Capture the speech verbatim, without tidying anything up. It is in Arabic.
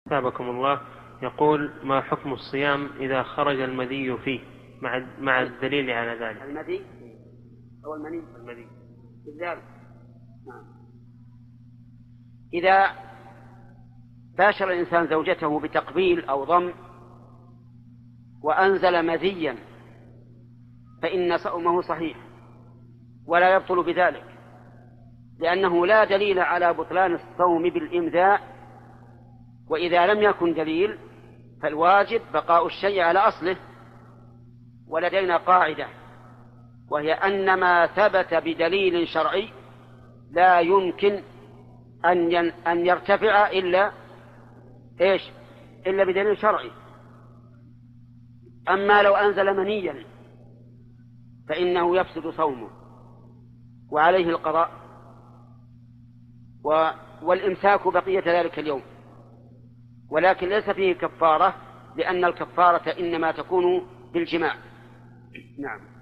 ثابكم الله. يقول: ما حكم الصيام إذا خرج المذي فيه مع مع الدليل على ذلك؟ المذي أو المني؟ المذي بالذات. نعم. إذا باشر الإنسان زوجته بتقبيل أو ضم وأنزل مذيا فإن صومه صحيح ولا يبطل بذلك، لأنه لا دليل على بطلان الصوم بالإمذاء، وإذا لم يكن دليل فالواجب بقاء الشيء على أصله. ولدينا قاعدة وهي أن ما ثبت بدليل شرعي لا يمكن أن أن يرتفع إلا إيش؟ إلا بدليل شرعي. أما لو أنزل منيا فإنه يفسد صومه وعليه القضاء والإمساك بقية ذلك اليوم، ولكن ليس فيه كفارة، لأن الكفارة إنما تكون بالجماع. نعم.